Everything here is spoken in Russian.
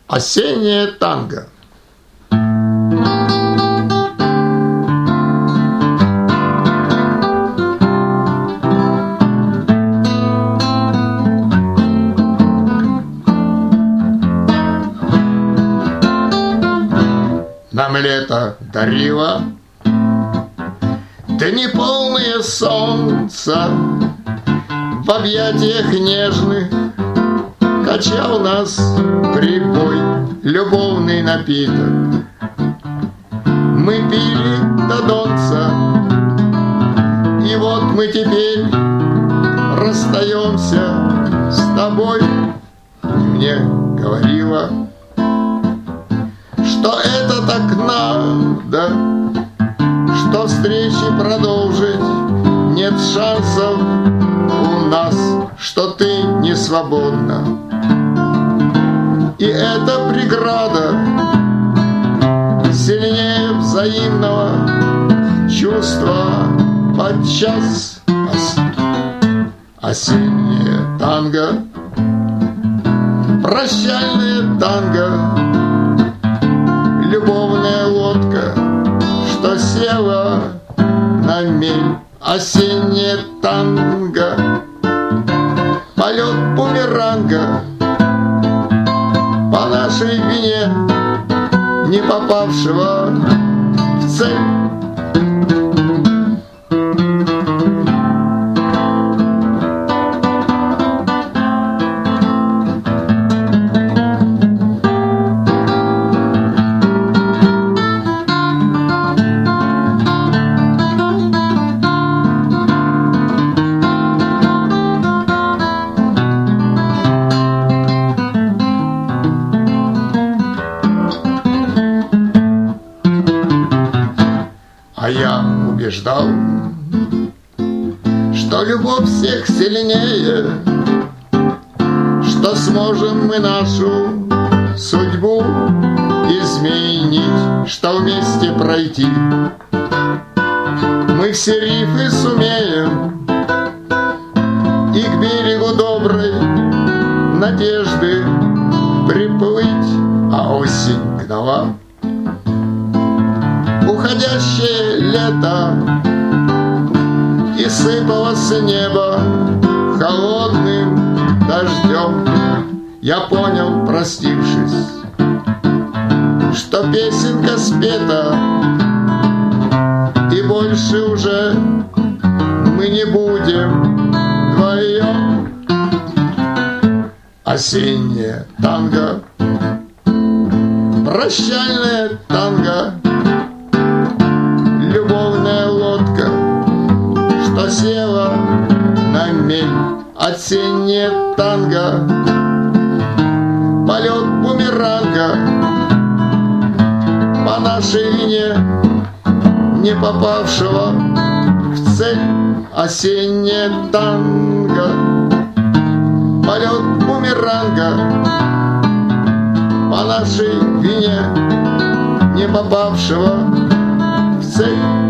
Осеннее танго. Нам лето дарило дни полные солнца, в объятиях нежных качал нас прибой, любовный напиток. Мы пили до донца, и вот мы теперь расстаемся с тобой. Ты мне говорила, что это так надо, что встречи продолжить нет шансов у нас, что ты не свободна. И эта преграда сильнее взаимного чувства подчас. Осеннее танго, прощальное танго, любовная лодка, что села на мель. Осеннее танго, полет бумеранга, по нашей вине не попавшего в цель. А я убеждал, что любовь всех сильнее, что сможем мы нашу судьбу изменить, что вместе пройти мы все рифы сумеем и к берегу доброй надежды приплыть. А осень гнала уходящее лето, и сыпало с неба холодным дождем. Я понял, простившись, что песенка спета, и больше уже мы не будем вдвоем. Осеннее танго, прощальное танго, любовная лодка, что села на мель. Осеннее танго, полет бумеранга, по нашей вине не попавшего в цель. Осеннее танго, полет бумеранга, по нашей вине не попавшего в цель.